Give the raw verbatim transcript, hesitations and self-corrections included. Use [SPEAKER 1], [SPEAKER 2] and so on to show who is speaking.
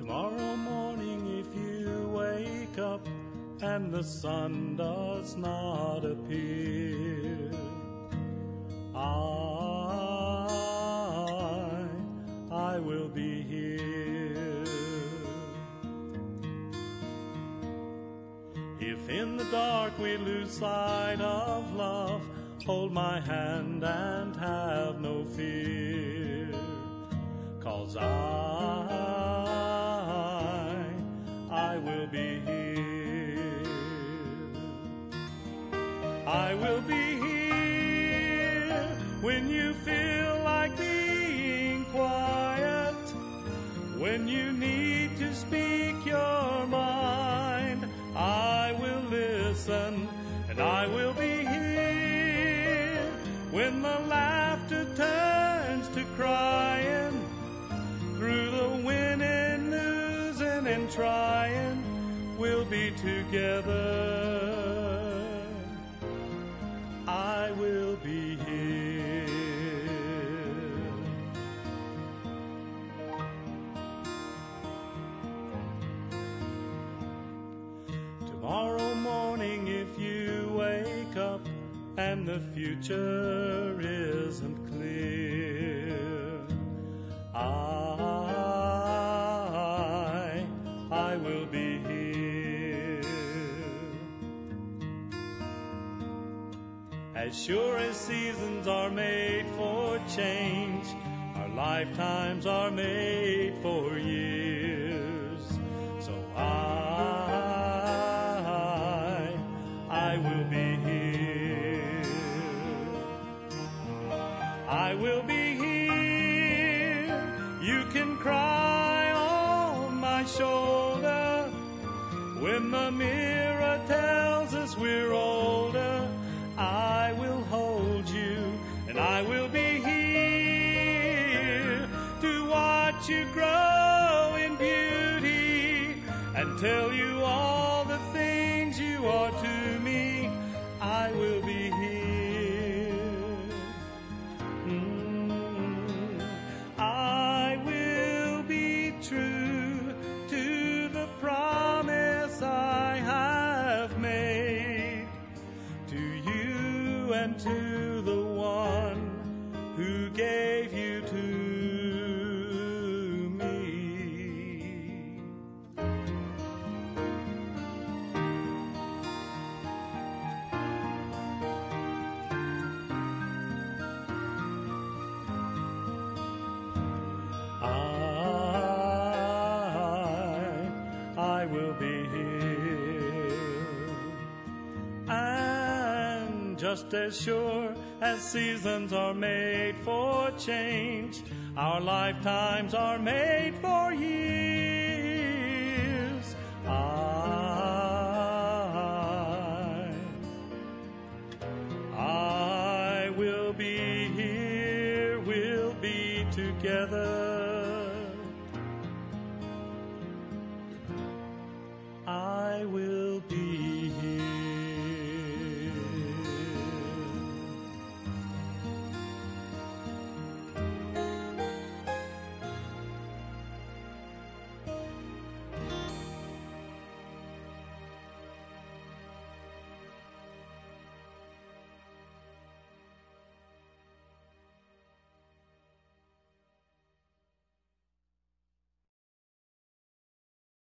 [SPEAKER 1] Tomorrow morning if you wake up and the sun does not appear, I, I will be here. If in the dark we lose sight of love, hold my hand and have no fear, 'cause I, I will be here. I will be here when you feel like being quiet, when you need to speak your mind. I will listen and I will be here when the laughter turns to crying, through the winning, losing and trying, we'll be together. I will be here. Tomorrow morning if you wake up and the future isn't clear, I, I will be here. As sure as seasons are made for change, our lifetimes are made for years. So I, I will be here. I will be here. You can cry on my shoulder when the mirror tells us we're older. I will hold you and I will be here to watch you grow in beauty and tell you all the things you are to me. I will be here. Mm, I will be true to the promise I have made to you and to the one who gave you to me. I, I will be here. And just as sure as seasons are made for change, our lifetimes are made for years.